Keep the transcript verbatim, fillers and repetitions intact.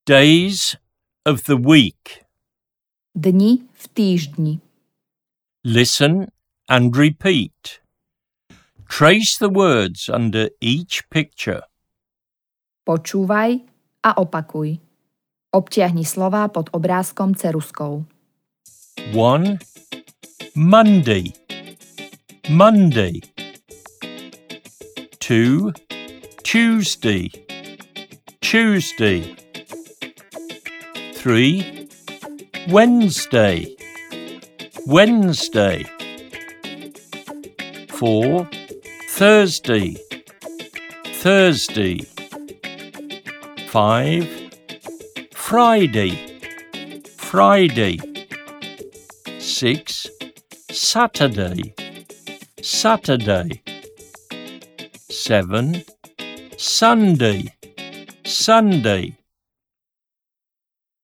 Days of the week. Dni v týždni. Listen and repeat. Trace the words under each picture. Počúvaj a opakuj. Obtiahni slová pod obrázkom ceruskou. one. Monday. Monday. two. Tuesday. Tuesday. three. Wednesday. Wednesday. four. Thursday. Thursday. five. Friday. Friday. six. Saturday. Saturday. seven. Sunday. Sunday.